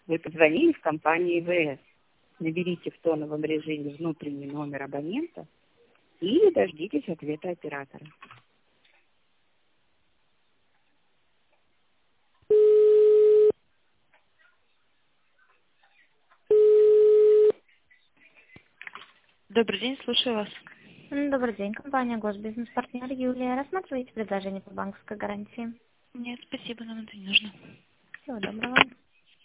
Вы позвонили в компанию ИВС. Наберите в тоновом режиме внутренний номер абонента и дождитесь ответа оператора. Добрый день, слушаю вас. Добрый день, компания Госбизнес-партнер Юлия. Рассматриваете предложение по банковской гарантии? Нет, спасибо, нам это не нужно. Всего доброго.